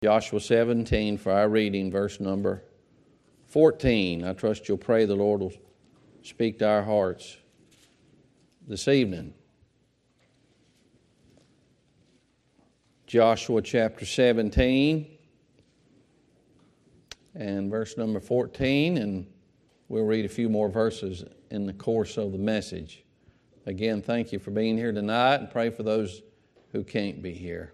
Joshua 17 for our reading, verse number 14. I trust you'll pray the Lord will speak to our hearts this evening. Joshua chapter 17 and verse number 14, and we'll read a few more verses in the course of the message. Again, thank you for being here tonight, and pray for those who can't be here.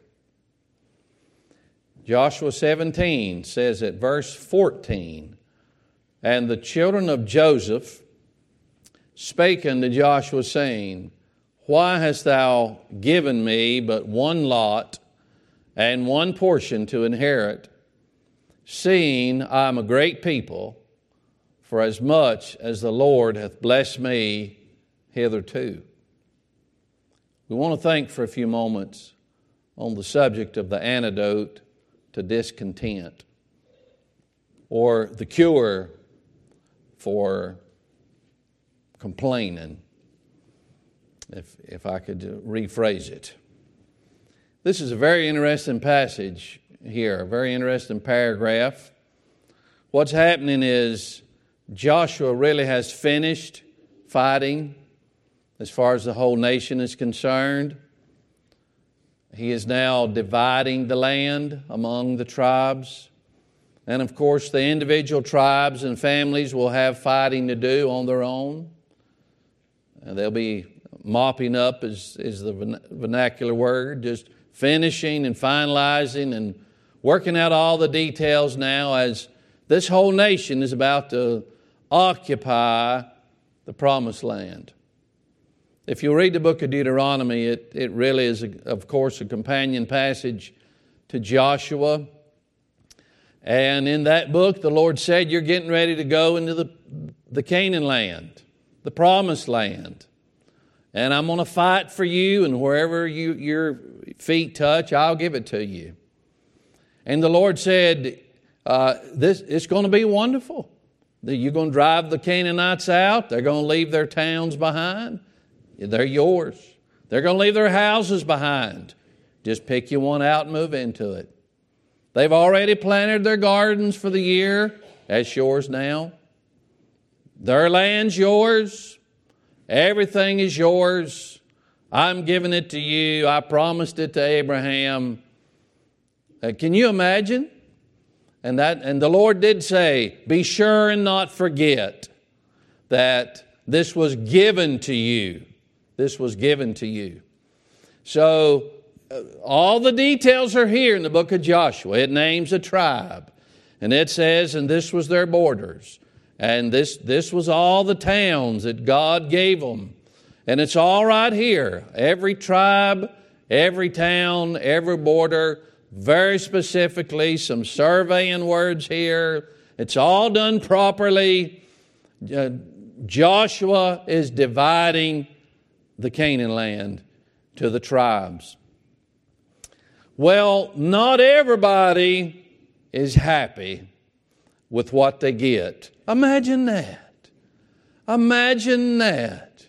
Joshua 17 says at verse 14, "And the children of Joseph spake unto Joshua, saying, Why hast thou given me but one lot and one portion to inherit, seeing I am a great people, for as much as the Lord hath blessed me hitherto?" We want to think for a few moments on the subject of the antidote to discontent, or the cure for complaining, if I could rephrase it. This is a very interesting passage here, a very interesting paragraph. What's happening is Joshua really has finished fighting as far as the whole nation is concerned. He is now dividing the land among the tribes. And of course, the individual tribes and families will have fighting to do on their own. And they'll be mopping up, is the vernacular word, just finishing and finalizing and working out all the details now as this whole nation is about to occupy the promised land. If you read the book of Deuteronomy, it really is, of course, a companion passage to Joshua. And in that book, the Lord said, you're getting ready to go into the Canaan land, the promised land. And I'm going to fight for you, and wherever your feet touch, I'll give it to you. And the Lord said, it's going to be wonderful. You're going to drive the Canaanites out. They're going to leave their towns behind. They're yours. They're going to leave their houses behind. Just pick you one out and move into it. They've already planted their gardens for the year. That's yours now. Their land's yours. Everything is yours. I'm giving it to you. I promised it to Abraham. Can you imagine? And the Lord did say, be sure and not forget that this was given to you. This was given to you. So all the details are here in the book of Joshua. It names a tribe. And it says, and this was their borders. And this was all the towns that God gave them. And it's all right here. Every tribe, every town, every border, very specifically, some surveying words here. It's all done properly. Joshua is dividing the Canaan land to the tribes. Well, not everybody is happy with what they get. Imagine that. Imagine that.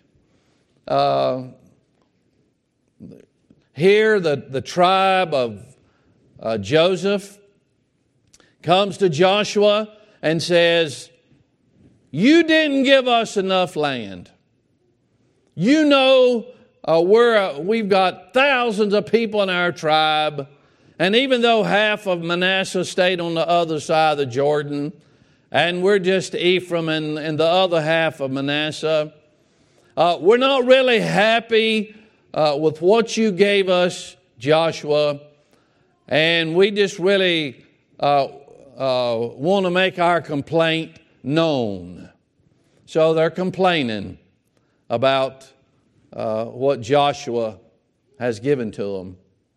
Here, the tribe of Joseph comes to Joshua and says, you didn't give us enough land. You know, we've got thousands of people in our tribe, and even though half of Manasseh stayed on the other side of the Jordan, and we're just Ephraim and the other half of Manasseh, we're not really happy with what you gave us, Joshua, and we just really want to make our complaint known. So they're complaining about what Joshua has given to them.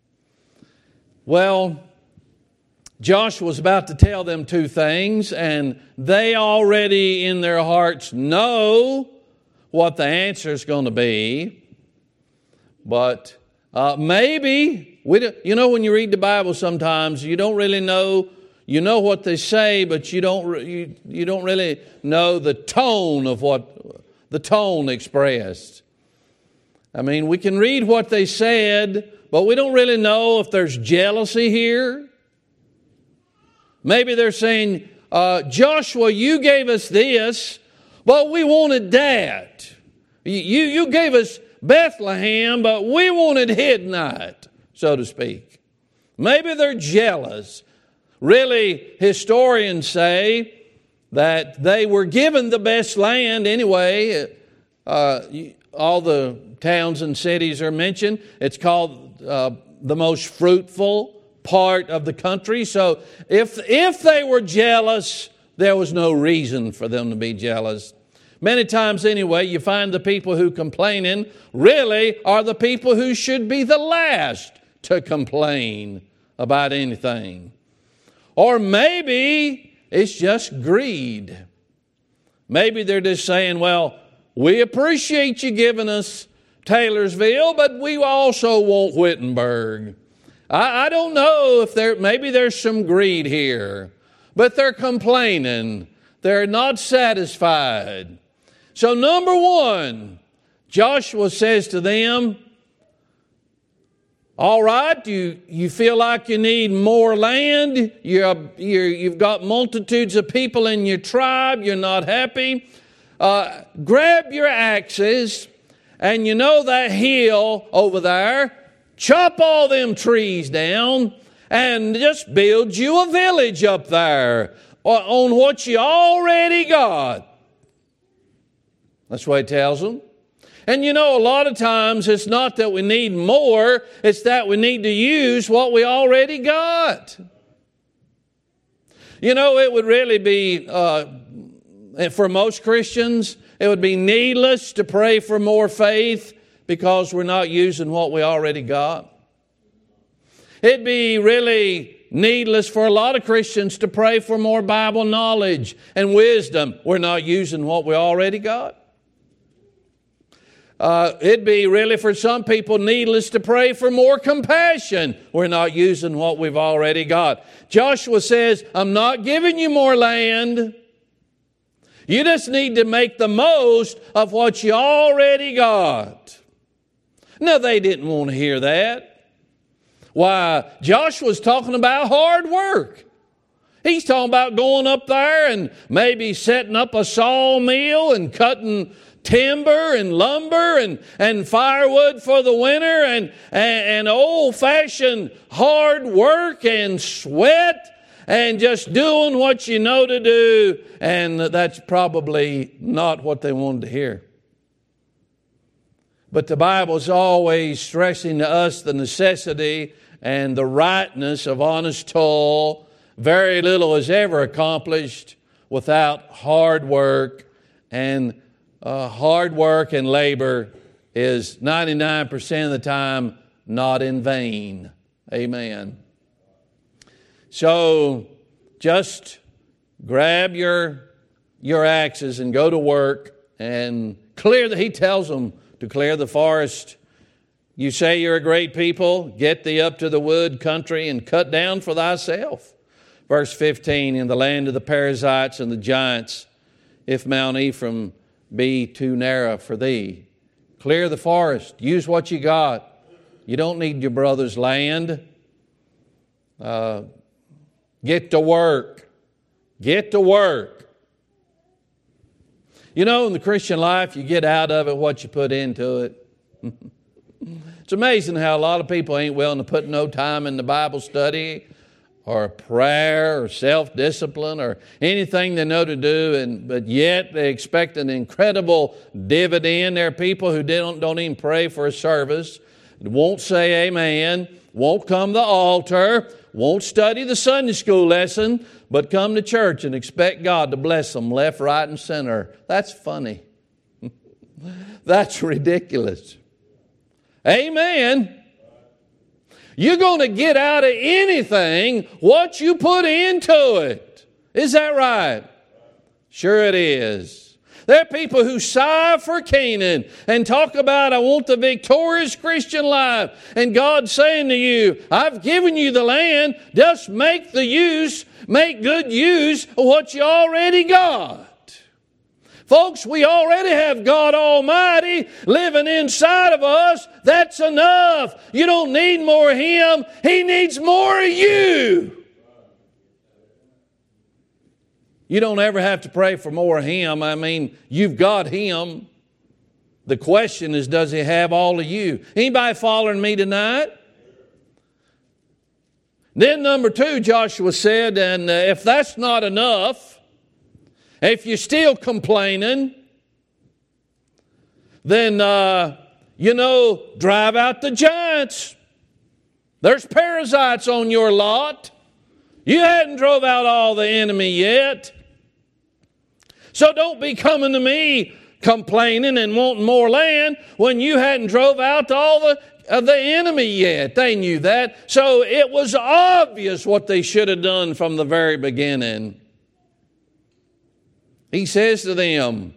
Well, Joshua's about to tell them two things, and they already in their hearts know what the answer is going to be. But maybe, when you read the Bible sometimes, you don't really know. You know what they say, but you don't really know the tone of what the tone expressed. I mean, we can read what they said, but we don't really know if there's jealousy here. Maybe they're saying, Joshua, you gave us this, but we wanted that. You gave us Bethlehem, but we wanted Hidnite, so to speak. Maybe they're jealous. Really, historians say that they were given the best land anyway. All the towns and cities are mentioned. It's called the most fruitful part of the country. So if they were jealous, there was no reason for them to be jealous. Many times anyway, you find the people who complaining really are the people who should be the last to complain about anything. Or maybe it's just greed. Maybe they're just saying, well, we appreciate you giving us Taylorsville, but we also want Wittenberg. I don't know if maybe there's some greed here, but they're complaining. They're not satisfied. So number one, Joshua says to them, all right, you feel like you need more land. You've got multitudes of people in your tribe. You're not happy. Grab your axes, and you know that hill over there, chop all them trees down and just build you a village up there on what you already got. That's what he tells them. And you know, a lot of times it's not that we need more, it's that we need to use what we already got. You know, it would really be, for most Christians, it would be needless to pray for more faith because we're not using what we already got. It'd be really needless for a lot of Christians to pray for more Bible knowledge and wisdom. We're not using what we already got. It'd be really for some people needless to pray for more compassion. We're not using what we've already got. Joshua says, I'm not giving you more land. You just need to make the most of what you already got. Now, they didn't want to hear that. Why, Joshua's talking about hard work. He's talking about going up there and maybe setting up a sawmill and cutting timber and lumber and firewood for the winter and old-fashioned hard work and sweat and just doing what you know to do. And that's probably not what they wanted to hear. But the Bible's always stressing to us the necessity and the rightness of honest toil. Very little is ever accomplished without hard work, and hard work and labor is 99% of the time not in vain. Amen. So just grab your axes and go to work and he tells them to clear the forest. You say you're a great people, get thee up to the wood country and cut down for thyself. Verse 15, in the land of the Perizzites and the giants, if Mount Ephraim be too narrow for thee. Clear the forest. Use what you got. You don't need your brother's land. Get to work. Get to work. You know, in the Christian life, you get out of it what you put into it. It's amazing how a lot of people ain't willing to put no time in the Bible study or prayer or self-discipline or anything they know to do, but yet they expect an incredible dividend. There are people who don't even pray for a service, won't say amen, won't come to the altar, won't study the Sunday school lesson, but come to church and expect God to bless them left, right, and center. That's funny. That's ridiculous. Amen. You're going to get out of anything what you put into it. Is that right? Sure it is. There are people who sigh for Canaan and talk about, I want the victorious Christian life. And God's saying to you, I've given you the land. Just make good use of what you already got. Folks, we already have God Almighty living inside of us. That's enough. You don't need more of Him. He needs more of you. You don't ever have to pray for more of Him. I mean, you've got Him. The question is, does He have all of you? Anybody following me tonight? Then number 2, Joshua said, and if that's not enough, if you're still complaining, then, drive out the giants. There's parasites on your lot. You hadn't drove out all the enemy yet. So don't be coming to me complaining and wanting more land when you hadn't drove out all the enemy yet. They knew that. So it was obvious what they should have done from the very beginning. He says to them,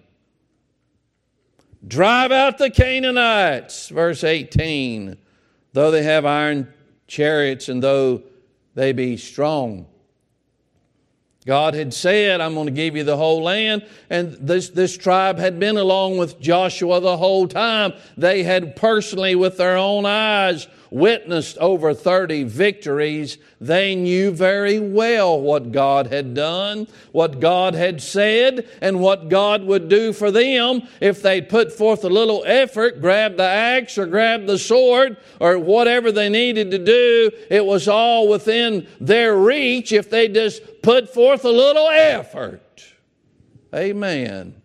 drive out the Canaanites, verse 18, though they have iron chariots and though they be strong. God had said, I'm going to give you the whole land. And this tribe had been along with Joshua the whole time. They had personally, with their own eyes, witnessed over 30 victories. They knew very well what God had done, what God had said, and what God would do for them if they put forth a little effort, grab the axe or grab the sword or whatever they needed to do. It was all within their reach if they just put forth a little effort. Amen.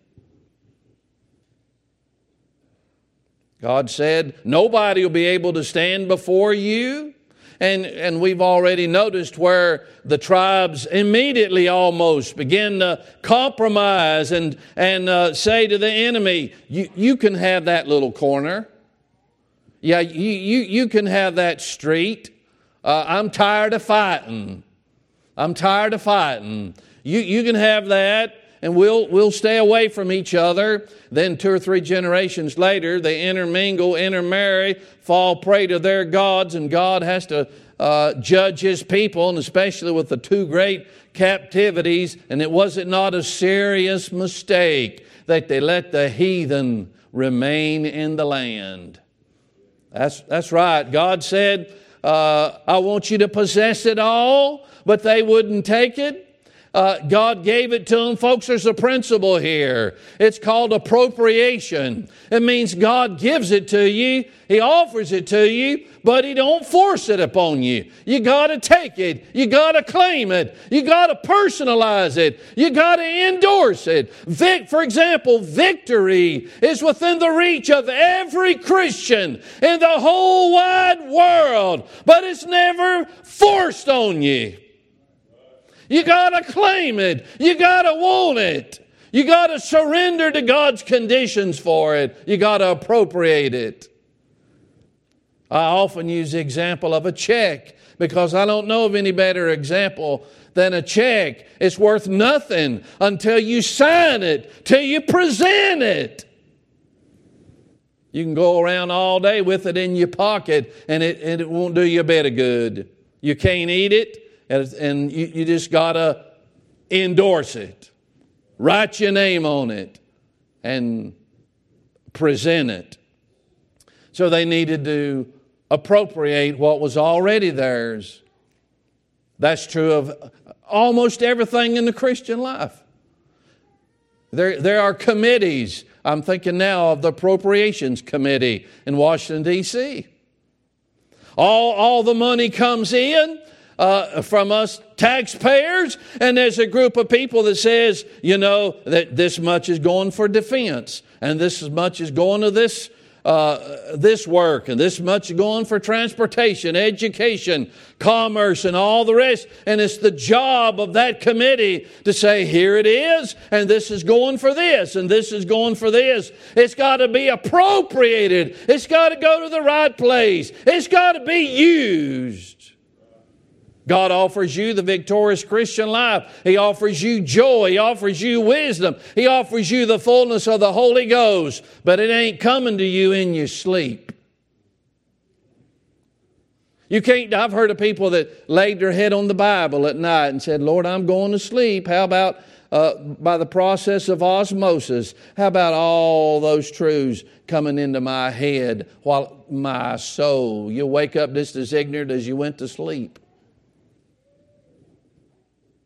God said, nobody will be able to stand before you. And we've already noticed where the tribes immediately almost begin to compromise and say to the enemy, you can have that little corner. Yeah, you can have that street. I'm tired of fighting. I'm tired of fighting. You can have that. And we'll stay away from each other. Then 2 or 3 generations later, they intermingle, intermarry, fall prey to their gods, and God has to judge His people, and especially with the 2 great captivities. And it was not a serious mistake that they let the heathen remain in the land. That's right. God said, I want you to possess it all, but they wouldn't take it. God gave it to them. Folks, there's a principle here. It's called appropriation. It means God gives it to you. He offers it to you, but He don't force it upon you. You got to take it. You got to claim it. You got to personalize it. You got to endorse it. For example, victory is within the reach of every Christian in the whole wide world, but it's never forced on you. You got to claim it. You got to want it. You got to surrender to God's conditions for it. You got to appropriate it. I often use the example of a check because I don't know of any better example than a check. It's worth nothing until you sign it, till you present it. You can go around all day with it in your pocket and it won't do you a bit of good. You can't eat it. And you just got to endorse it. Write your name on it and present it. So they needed to appropriate what was already theirs. That's true of almost everything in the Christian life. There are committees. I'm thinking now of the Appropriations Committee in Washington, D.C. All the money comes in from us taxpayers, and there's a group of people that says, that this much is going for defense, and this much is going to this work, and this much is going for transportation, education, commerce, and all the rest. And it's the job of that committee to say, here it is, and this is going for this, and this is going for this. It's got to be appropriated. It's got to go to the right place. It's got to be used. God offers you the victorious Christian life. He offers you joy. He offers you wisdom. He offers you the fullness of the Holy Ghost. But it ain't coming to you in your sleep. You can't. I've heard of people that laid their head on the Bible at night and said, Lord, I'm going to sleep. How about by the process of osmosis? How about all those truths coming into my head while my soul? You'll wake up just as ignorant as you went to sleep.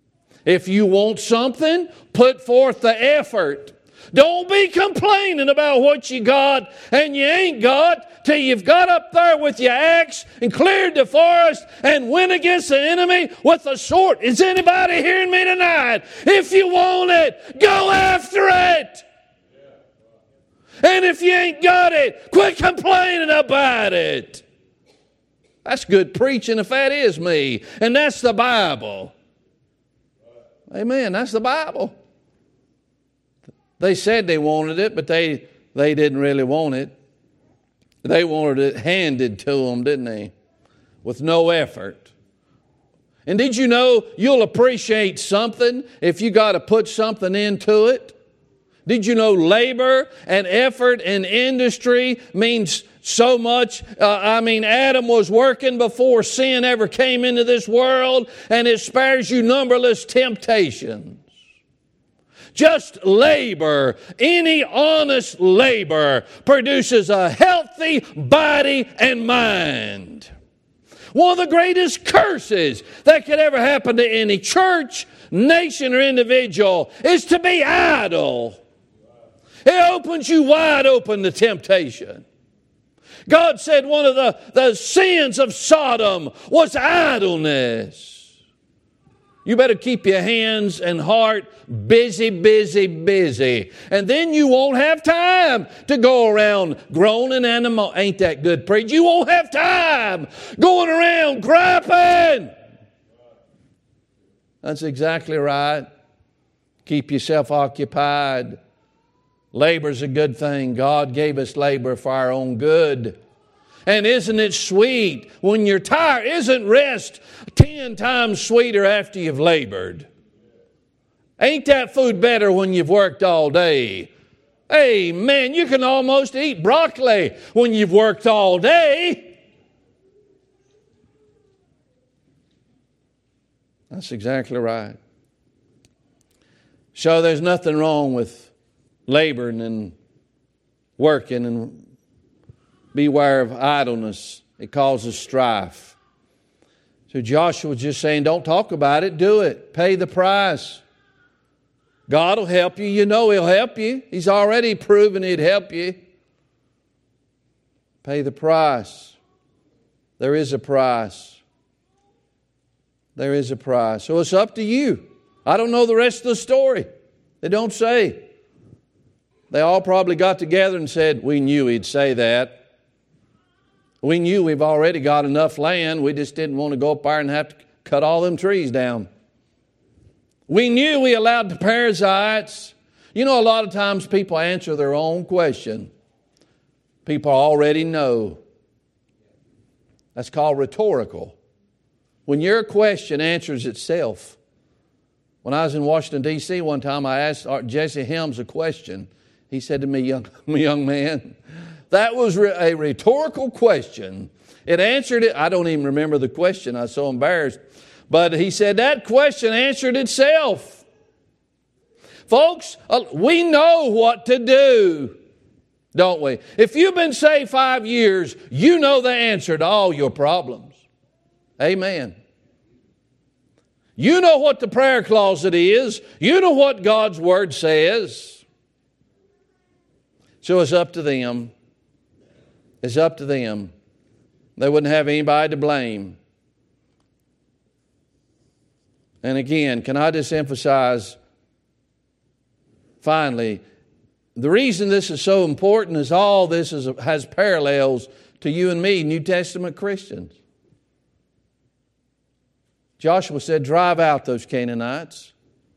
If you want something, put forth the effort. Don't be complaining about what you got and you ain't got till you've got up there with your axe and cleared the forest and went against the enemy with a sword. Is anybody hearing me tonight? If you want it, go after it. And if you ain't got it, quit complaining about it. That's good preaching if that is me. And that's the Bible. Amen. That's the Bible. They said they wanted it, but they didn't really want it. They wanted it handed to them, didn't they? With no effort. And did you know you'll appreciate something if you got to put something into it? Did you know labor and effort and industry means so much? Adam was working before sin ever came into this world, and it spares you numberless temptations. Just labor, any honest labor, produces a healthy body and mind. One of the greatest curses that could ever happen to any church, nation, or individual is to be idle. It opens you wide open to temptation. God said one of the sins of Sodom was idleness. You better keep your hands and heart busy, busy, busy. And then you won't have time to go around groaning and ain't that good preach? You won't have time going around griping. That's exactly right. Keep yourself occupied. Labor's a good thing. God gave us labor for our own good. And isn't it sweet when you're tired? Isn't rest 10 times sweeter after you've labored? Ain't that food better when you've worked all day? Hey, man, you can almost eat broccoli when you've worked all day. That's exactly right. So there's nothing wrong with laboring and working, and beware of idleness. It causes strife. So Joshua's just saying, don't talk about it, do it. Pay the price. God will help you. You know He'll help you. He's already proven He'd help you. Pay the price. There is a price. There is a price. So it's up to you. I don't know the rest of the story. They don't say. They all probably got together and said, we knew He'd say that. We knew we've already got enough land. We just didn't want to go up there and have to cut all them trees down. We knew we allowed the parasites. You know, a lot of times people answer their own question. People already know. That's called rhetorical. When your question answers itself. When I was in Washington, D.C. one time, I asked Jesse Helms a question. He said to me, young man, that was a rhetorical question. It answered it. I don't even remember the question. I was so embarrassed. But he said that question answered itself. Folks, we know what to do, don't we? If you've been saved 5 years, you know the answer to all your problems. Amen. You know what the prayer closet is. You know what God's Word says. So it's up to them. It's up to them. They wouldn't have anybody to blame. And again, can I just emphasize, finally, the reason this is so important is all this has parallels to you and me, New Testament Christians. Joshua said, drive out those Canaanites.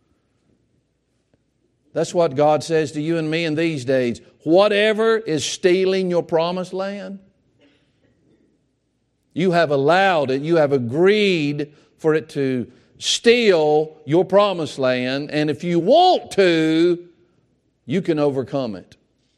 That's what God says to you and me in these days. Whatever is stealing your promised land, you have allowed it, you have agreed for it to steal your promised land, and if you want to, you can overcome it.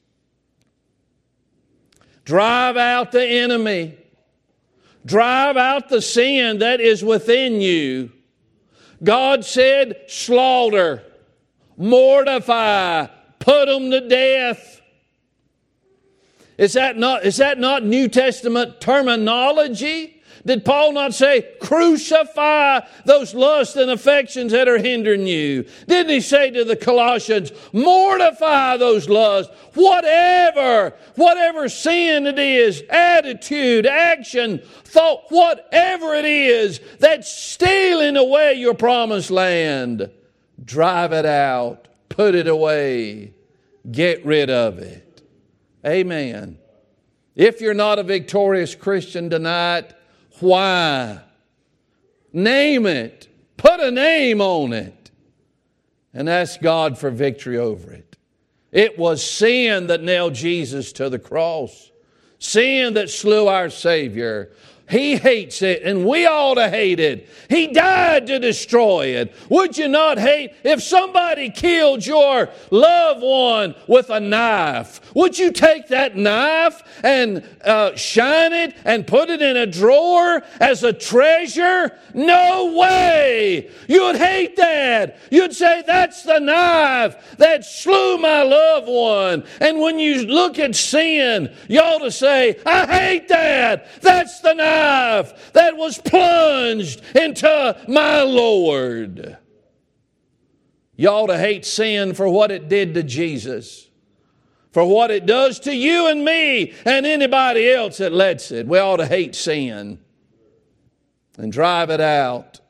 Drive out the enemy. Drive out the sin that is within you. God said, slaughter, mortify, put them to death. Is that not New Testament terminology? Did Paul not say, crucify those lusts and affections that are hindering you? Didn't he say to the Colossians, mortify those lusts, whatever sin it is, attitude, action, thought, whatever it is that's stealing away your promised land, drive it out, put it away, get rid of it. Amen. If you're not a victorious Christian tonight, why? Name it. Put a name on it. And ask God for victory over it. It was sin that nailed Jesus to the cross. Sin that slew our Savior. He hates it, and we ought to hate it. He died to destroy it. Would you not hate if somebody killed your loved one with a knife? Would you take that knife and shine it and put it in a drawer as a treasure? No way! You'd hate that. You'd say, that's the knife that slew my loved one. And when you look at sin, you ought to say, I hate that. That's the knife that was plunged into my Lord. You ought to hate sin for what it did to Jesus, for what it does to you and me and anybody else that lets it. We ought to hate sin and drive it out.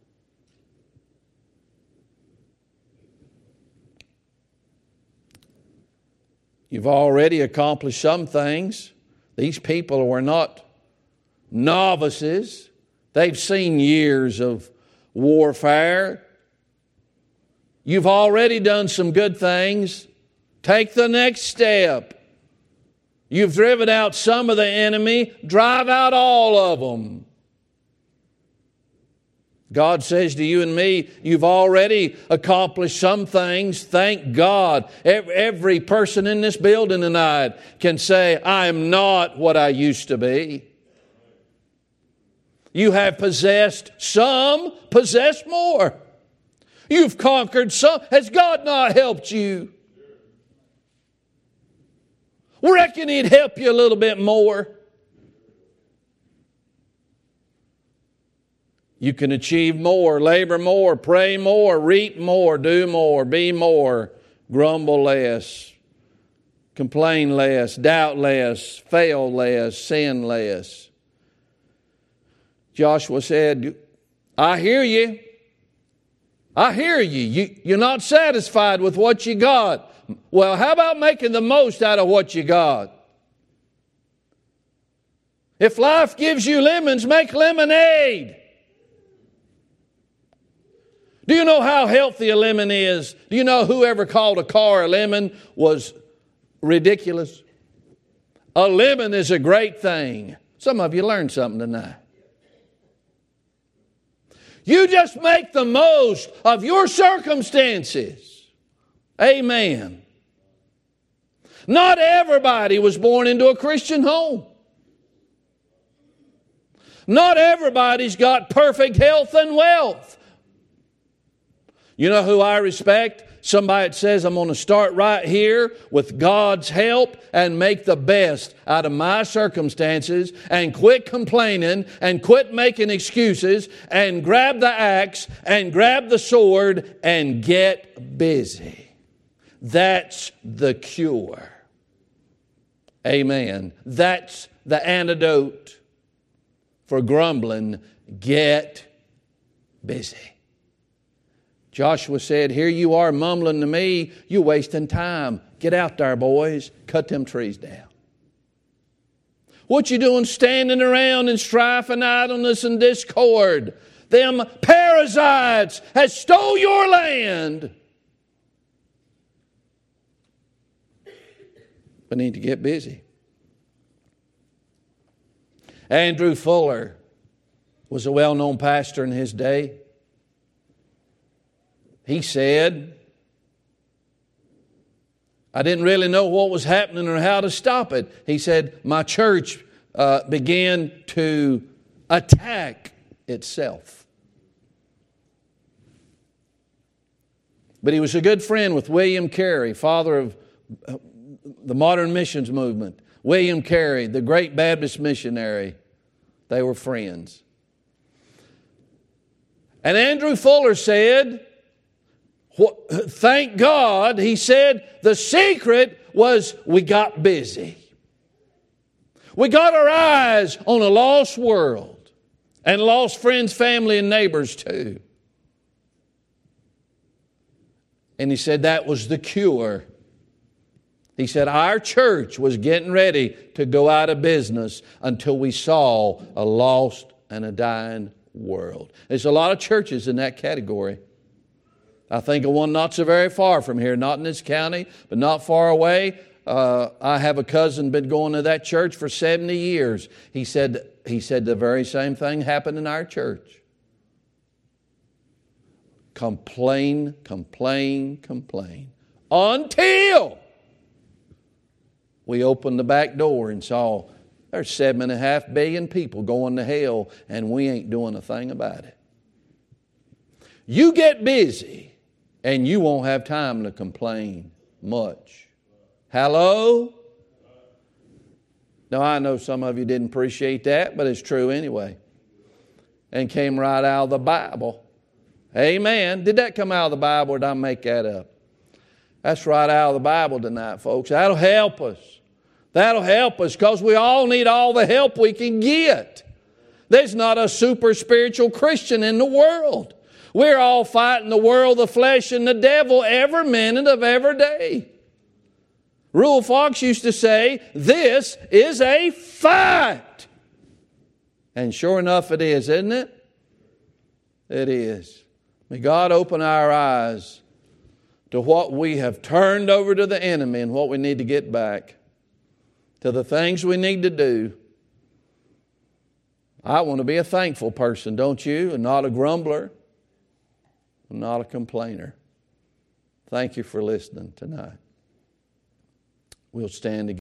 You've already accomplished some things. These people were not novices. They've seen years of warfare. You've already done some good things. Take the next step. You've driven out some of the enemy. Drive out all of them. God says to you and me, you've already accomplished some things. Thank God. Every person in this building tonight can say, I am not what I used to be. You have possessed some, possess more. You've conquered some. Has God not helped you? Reckon He'd help you a little bit more. You can achieve more, labor more, pray more, reap more, do more, be more, grumble less, complain less, doubt less, fail less, sin less. Joshua said, I hear you. I hear you. You're not satisfied with what you got. Well, how about making the most out of what you got? If life gives you lemons, make lemonade. Do you know how healthy a lemon is? Do you know whoever called a car a lemon was ridiculous? A lemon is a great thing. Some of you learned something tonight. You just make the most of your circumstances. Amen. Not everybody was born into a Christian home. Not everybody's got perfect health and wealth. You know who I respect? Somebody that says, I'm going to start right here with God's help and make the best out of my circumstances and quit complaining and quit making excuses and grab the axe and grab the sword and get busy. That's the cure. Amen. That's the antidote for grumbling. Get busy. Joshua said, here you are mumbling to me. You're wasting time. Get out there, boys. Cut them trees down. What you doing standing around in strife and idleness and discord? Them parasites has stole your land. We need to get busy. Andrew Fuller was a well-known pastor in his day. He said, I didn't really know what was happening or how to stop it. He said, my church began to attack itself. But he was a good friend with William Carey, father of the modern missions movement. William Carey, the great Baptist missionary. They were friends. And Andrew Fuller said, thank God, he said, the secret was we got busy. We got our eyes on a lost world and lost friends, family, and neighbors too. And he said that was the cure. He said our church was getting ready to go out of business until we saw a lost and a dying world. There's a lot of churches in that category. I think of one not so very far from here, not in this county, but not far away. I have a cousin been going to that church for 70 years. He said the very same thing happened in our church. Complain, complain, complain. Until we opened the back door and saw there's 7.5 billion people going to hell and we ain't doing a thing about it. You get busy and you won't have time to complain much. Hello? Now, I know some of you didn't appreciate that, but it's true anyway. And came right out of the Bible. Amen. Did that come out of the Bible or did I make that up? That's right out of the Bible tonight, folks. That'll help us. That'll help us because we all need all the help we can get. There's not a super spiritual Christian in the world. We're all fighting the world, the flesh, and the devil every minute of every day. Rule Fox used to say, this is a fight. And sure enough it is, isn't it? It is. May God open our eyes to what we have turned over to the enemy and what we need to get back. To the things we need to do. I want to be a thankful person, don't you? And not a grumbler. And not a complainer. Thank you for listening tonight. We'll stand together.